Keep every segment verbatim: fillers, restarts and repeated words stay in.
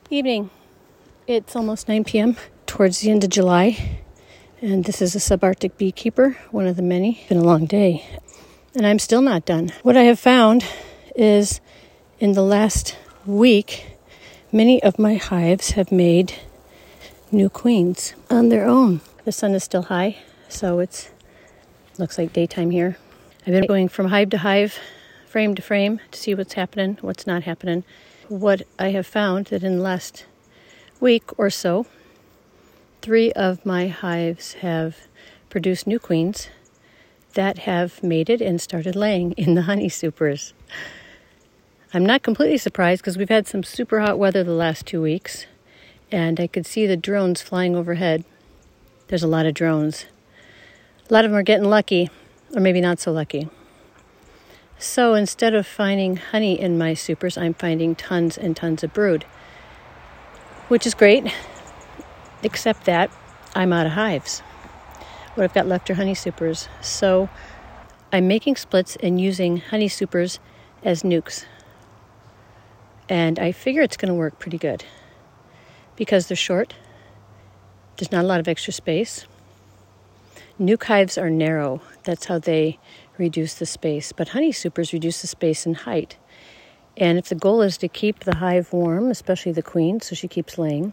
Evening. It's almost nine p.m. towards the end of July, and this is a subarctic beekeeper, one of the many. It's been a long day, and I'm still not done. What I have found is in the last week, many of my hives have made new queens on their own. The sun is still high, so it's looks like daytime here. I've been going from hive to hive, frame to frame, to see what's happening, what's not happening. What I have found that in the last week or so, three of my hives have produced new queens that have mated and started laying in the honey supers. I'm not completely surprised because we've had some super hot weather the last two weeks, and I could see the drones flying overhead. There's a lot of drones. A lot of them are getting lucky, or maybe not so lucky. So instead of finding honey in my supers, I'm finding tons and tons of brood, which is great, except that I'm out of hives. What I've got left are honey supers. So I'm making splits and using honey supers as nukes. And I figure it's going to work pretty good because they're short. There's not a lot of extra space. Nuke hives are narrow. That's how they reduce the space. But honey supers reduce the space and height. And if the goal is to keep the hive warm, especially the queen, so she keeps laying,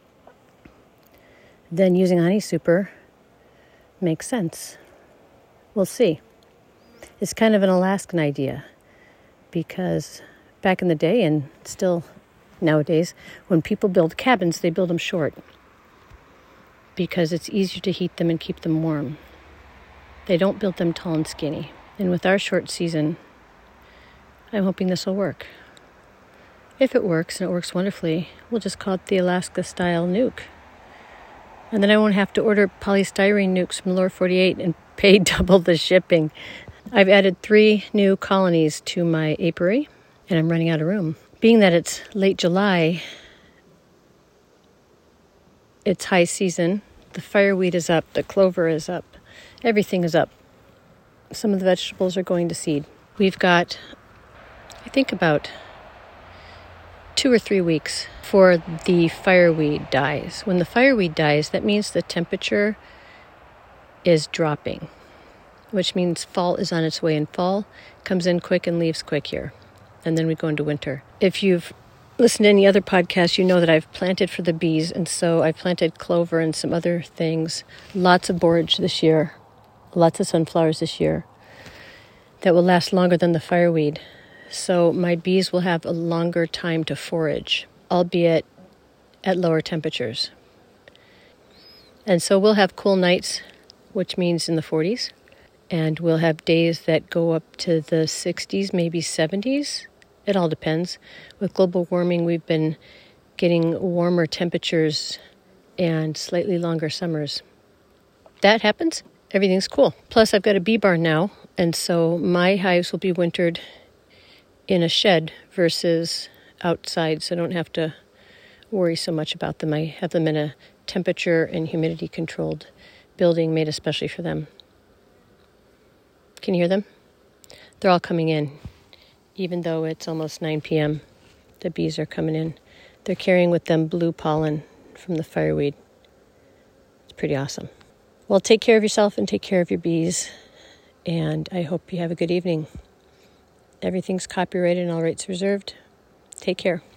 then using a honey super makes sense. We'll see. It's kind of an Alaskan idea because back in the day, and still nowadays, when people build cabins, they build them short because it's easier to heat them and keep them warm. They don't build them tall and skinny. And with our short season, I'm hoping this will work. If it works, and it works wonderfully, we'll just call it the Alaska-style nuke. And then I won't have to order polystyrene nukes from Lower forty-eight and pay double the shipping. I've added three new colonies to my apiary, and I'm running out of room. Being that it's late July, it's high season, the fireweed is up, the clover is up, everything is up. Some of the vegetables are going to seed. We've got, I think, about two or three weeks for the fireweed dies. When the fireweed dies, that means the temperature is dropping, which means fall is on its way, and fall comes in quick and leaves quick here. And then we go into winter. If you've listened to any other podcasts, you know that I've planted for the bees, and so I've planted clover and some other things. Lots of borage this year, lots of sunflowers this year that will last longer than the fireweed. So my bees will have a longer time to forage, albeit at lower temperatures. And so we'll have cool nights, which means in the forties, and we'll have days that go up to the sixties, maybe seventies. It all depends. With global warming, we've been getting warmer temperatures and slightly longer summers. That happens, everything's cool. Plus, I've got a bee barn now, and so my hives will be wintered in a shed versus outside, so I don't have to worry so much about them. I have them in a temperature and humidity controlled building made especially for them. Can you hear them? They're all coming in. Even though it's almost nine p.m., the bees are coming in. They're carrying with them blue pollen from the fireweed. It's pretty awesome. Well, take care of yourself and take care of your bees, and I hope you have a good evening. Everything's copyrighted and all rights reserved. Take care.